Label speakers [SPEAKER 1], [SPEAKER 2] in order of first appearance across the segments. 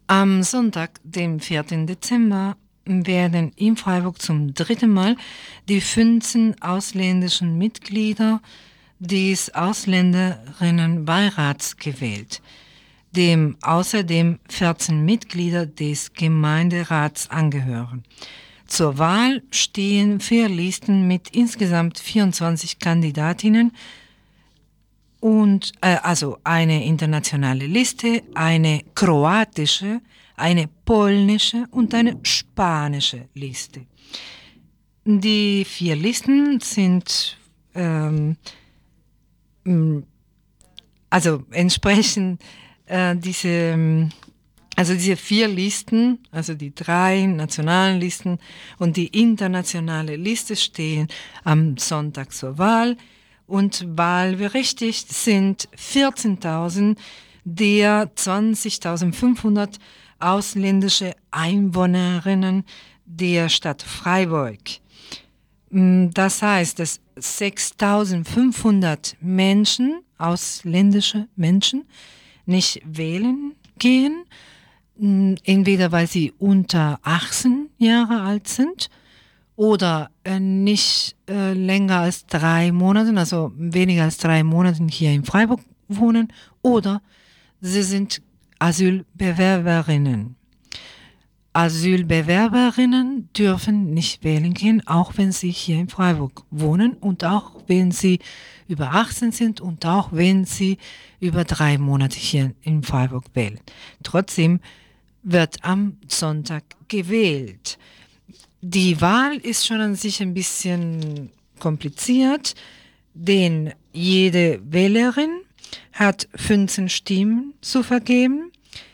[SPEAKER 1] Am Sonntag, dem 4. Dezember, werden in Freiburg zum dritten Mal die 15 ausländischen Mitglieder des Ausländerinnenbeirats gewählt, dem außerdem 14 Mitglieder des Gemeinderats angehören. Zur Wahl stehen 4 Listen mit insgesamt 24 Kandidatinnen und also eine internationale Liste, eine kroatische, eine polnische und eine spanische Liste. Die 4 Listen sind also entsprechen diese 4 Listen, also die 3 nationalen Listen und die internationale Liste stehen am Sonntag zur Wahl. Und wahlberechtigt sind 14.000 der 20.500 ausländische Einwohnerinnen der Stadt Freiburg. Das heißt, dass 6.500 Menschen, ausländische Menschen, nicht wählen gehen, entweder weil sie unter 18 Jahre alt sind oder nicht länger als 3 Monate, also weniger als 3 Monate hier in Freiburg wohnen, oder sie sind Asylbewerberinnen. Asylbewerberinnen dürfen nicht wählen gehen, auch wenn sie hier in Freiburg wohnen und auch wenn sie über 18 sind und auch wenn sie über 3 Monate hier in Freiburg wählen. Trotzdem wird am Sonntag gewählt. Die Wahl ist schon an sich ein bisschen kompliziert, denn jede Wählerin hat 15 Stimmen zu vergeben.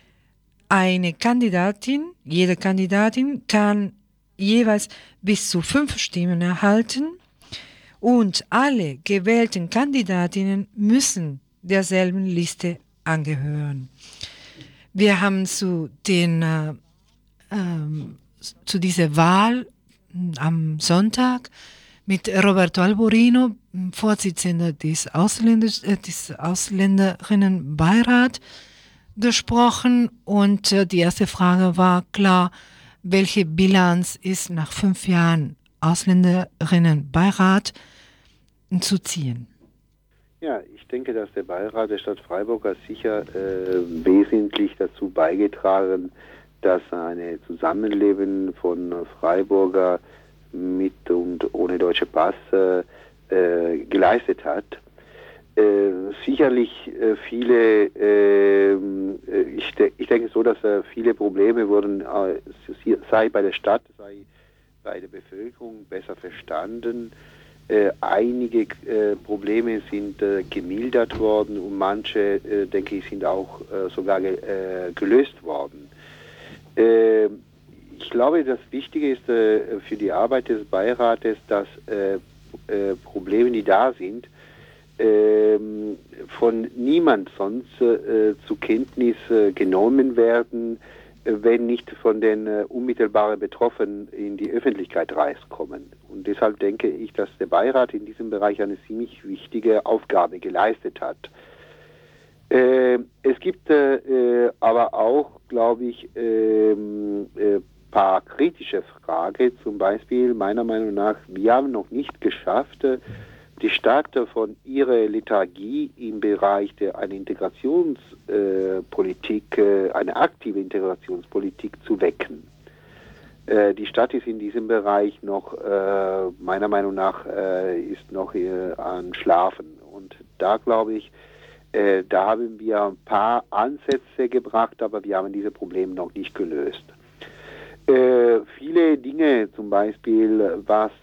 [SPEAKER 1] Jede Kandidatin kann jeweils bis zu 5 Stimmen erhalten und alle gewählten Kandidatinnen müssen derselben Liste angehören. Wir haben zu dieser Wahl am Sonntag mit Roberto Alborino, Vorsitzender des Ausländerinnenbeirats, gesprochen und die erste Frage war klar, welche Bilanz ist nach 5 Jahren Ausländerinnenbeirat zu ziehen?
[SPEAKER 2] Ja, ich denke, dass der Beirat der Stadt Freiburg hat sicher wesentlich dazu beigetragen, dass ein Zusammenleben von Freiburger mit und ohne deutsche Pass geleistet hat. Sicherlich viele, ich denke so, dass viele Probleme wurden, sei bei der Stadt, sei bei der Bevölkerung besser verstanden. Einige Probleme sind gemildert worden und manche, denke ich, sind auch sogar gelöst worden. Ich glaube, das Wichtige ist für die Arbeit des Beirates, dass Probleme, die da sind, von niemand sonst zur Kenntnis genommen werden, wenn nicht von den unmittelbar Betroffenen in die Öffentlichkeit rauskommen. Und deshalb denke ich, dass der Beirat in diesem Bereich eine ziemlich wichtige Aufgabe geleistet hat. Es gibt aber auch, glaube ich, paar kritische Fragen. Zum Beispiel, meiner Meinung nach, wir haben noch nicht geschafft, die Stadt von ihrer Lethargie im Bereich einer Integrationspolitik, eine aktive Integrationspolitik zu wecken. Die Stadt ist in diesem Bereich noch, meiner Meinung nach, ist noch an Schlafen. Und da glaube ich, da haben wir ein paar Ansätze gebracht, aber wir haben diese Probleme noch nicht gelöst. Viele Dinge, zum Beispiel, was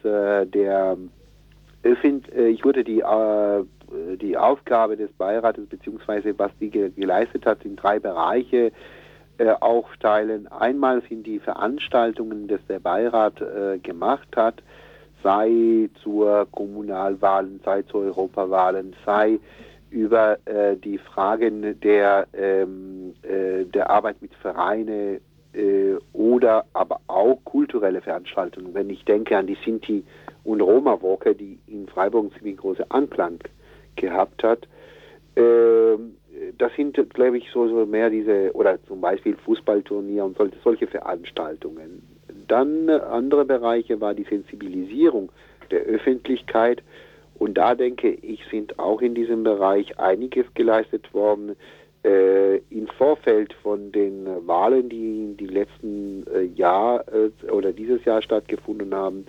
[SPEAKER 2] ich würde die Aufgabe des Beirates beziehungsweise was die geleistet hat, in 3 Bereiche aufteilen. Einmal sind die Veranstaltungen, die der Beirat gemacht hat, sei zur Kommunalwahlen, sei zu Europawahlen, sei über die Fragen der Arbeit mit Vereinen oder aber auch kulturelle Veranstaltungen. Wenn ich denke an die Sinti- und Roma-Woche, die in Freiburg einen ziemlich großen Anklang gehabt hat, das sind, glaube ich, so mehr diese, oder zum Beispiel Fußballturnier und solche Veranstaltungen. Dann andere Bereiche war die Sensibilisierung der Öffentlichkeit. Und da denke ich, sind auch in diesem Bereich einiges geleistet worden. Im Vorfeld von den Wahlen, die die letzten Jahr oder dieses Jahr stattgefunden haben,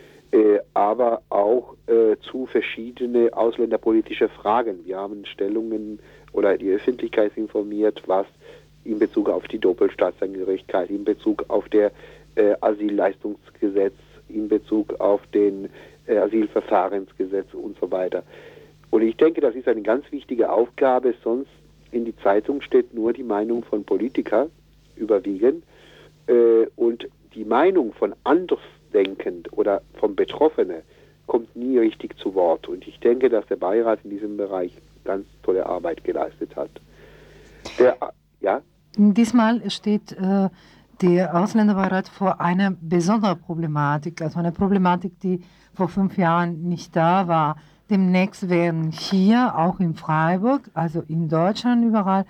[SPEAKER 2] aber auch zu verschiedene ausländerpolitische Fragen. Wir haben Stellungen oder die Öffentlichkeit informiert, was in Bezug auf die Doppelstaatsangehörigkeit, in Bezug auf der Asylleistungsgesetz, in Bezug auf den Asylverfahrensgesetz und so weiter. Und ich denke, das ist eine ganz wichtige Aufgabe, sonst in die Zeitung steht nur die Meinung von Politikern überwiegend und die Meinung von Andersdenkend oder vom Betroffenen kommt nie richtig zu Wort. Und ich denke, dass der Beirat in diesem Bereich ganz tolle Arbeit geleistet hat. Ja?
[SPEAKER 1] Diesmal steht der Ausländerbeirat vor einer besonderen Problematik, also eine Problematik, die vor 5 Jahren nicht da war. Demnächst werden hier, auch in Freiburg, also in Deutschland überall,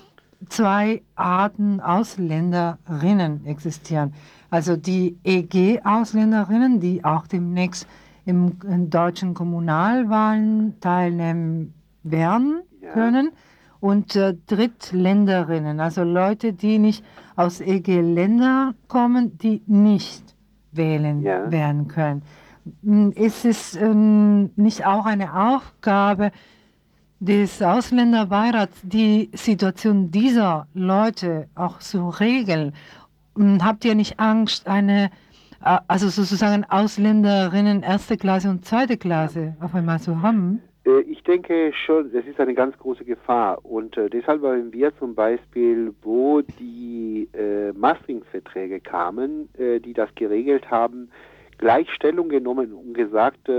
[SPEAKER 1] 2 Arten Ausländerinnen existieren. Also die EG-Ausländerinnen, die auch demnächst in deutschen Kommunalwahlen teilnehmen werden können, und Drittländerinnen, also Leute, die nicht aus EG-Ländern kommen, die nicht wählen werden können. Ist es nicht auch eine Aufgabe des Ausländerbeirats, die Situation dieser Leute auch zu regeln? Habt ihr nicht Angst, also sozusagen Ausländerinnen erste Klasse und zweite Klasse auf einmal zu haben?
[SPEAKER 2] Ich denke schon, das ist eine ganz große Gefahr. Und deshalb wollen wir zum Beispiel, wo die Maastricht-Verträge kamen, die das geregelt haben, gleich Stellung genommen und gesagt,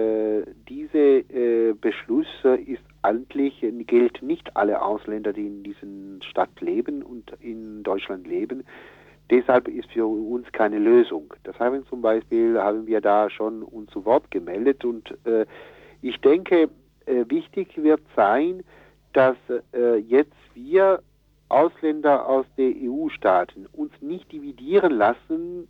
[SPEAKER 2] diese Beschluss ist eigentlich, gilt nicht alle Ausländer, die in diesen Stadt leben und in Deutschland leben. Deshalb ist für uns keine Lösung. Das haben zum Beispiel, haben wir da schon uns zu Wort gemeldet und ich denke, wichtig wird sein, dass jetzt wir Ausländer aus den EU-Staaten uns nicht dividieren lassen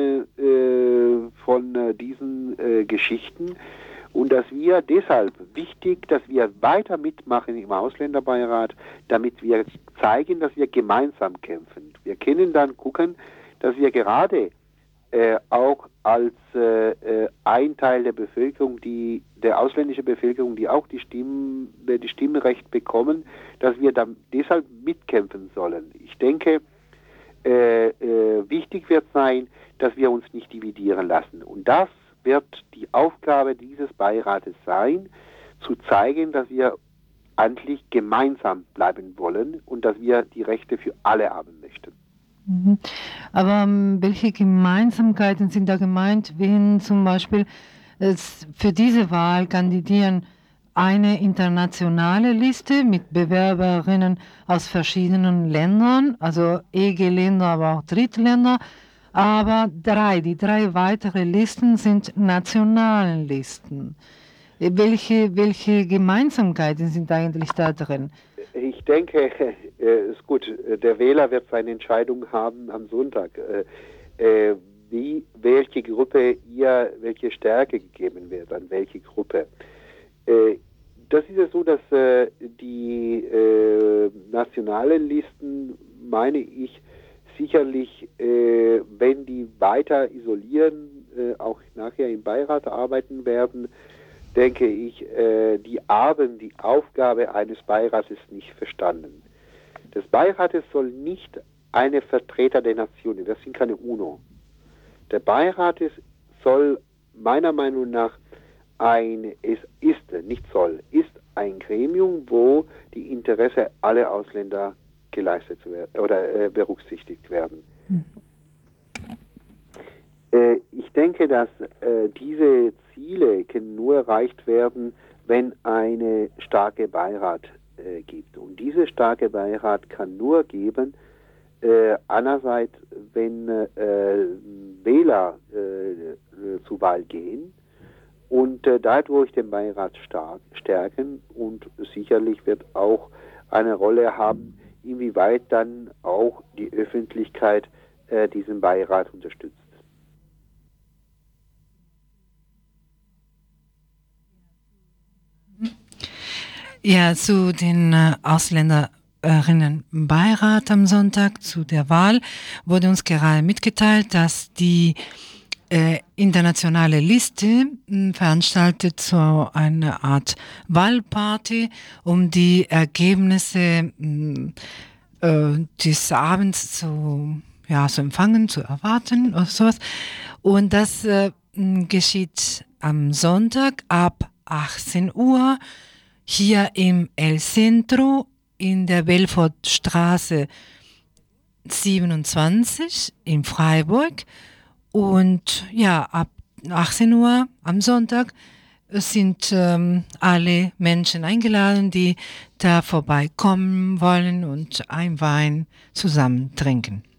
[SPEAKER 2] von diesen Geschichten und dass wir deshalb wichtig, dass wir weiter mitmachen im Ausländerbeirat, damit wir zeigen, dass wir gemeinsam kämpfen. Wir können dann gucken, dass wir gerade auch als ein Teil der Bevölkerung, der ausländischen Bevölkerung, die auch die Stimmrecht bekommen, dass wir dann deshalb mitkämpfen sollen. Ich denke, wichtig wird sein, dass wir uns nicht dividieren lassen. Und das wird die Aufgabe dieses Beirates sein, zu zeigen, dass wir eigentlich gemeinsam bleiben wollen und dass wir die Rechte für alle haben möchten.
[SPEAKER 1] Aber welche Gemeinsamkeiten sind da gemeint, wenn zum Beispiel für diese Wahl kandidieren eine internationale Liste mit Bewerberinnen aus verschiedenen Ländern, also EG-Länder, aber auch Drittländer, aber die 3 weitere Listen sind nationalen Listen. Welche Gemeinsamkeiten sind eigentlich da drin?
[SPEAKER 2] Ich denke, ist gut, der Wähler wird seine Entscheidung haben am Sonntag, welche Gruppe welche Stärke gegeben wird, an welche Gruppe. Das ist ja so, dass die nationalen Listen, meine ich, sicherlich, wenn die weiter isolieren, auch nachher im Beirat arbeiten werden, denke ich, die haben die Aufgabe eines Beirates nicht verstanden. Das Beirates soll nicht eine Vertreter der Nationen, das sind keine UNO. Der Beirat soll meiner Meinung nach ist ein Gremium, wo die Interessen aller Ausländer geleistet werden oder berücksichtigt werden. Ich denke, dass diese Ziele können nur erreicht werden, wenn eine starke Beirat gibt. Und diese starke Beirat kann nur geben, einerseits, wenn Wähler zur Wahl gehen und dadurch den Beirat stärken und sicherlich wird auch eine Rolle haben, inwieweit dann auch die Öffentlichkeit diesen Beirat unterstützt.
[SPEAKER 1] Ja, zu den Ausländerinnenbeirat am Sonntag, zu der Wahl, wurde uns gerade mitgeteilt, dass die internationale Liste veranstaltet so eine Art Wahlparty, um die Ergebnisse des Abends zu empfangen, zu erwarten oder sowas. Und das geschieht am Sonntag ab 18 Uhr hier im El Centro in der Belfortstraße 27 in Freiburg. Und ja, ab 18 Uhr am Sonntag sind alle Menschen eingeladen, die da vorbeikommen wollen und einen Wein zusammen trinken.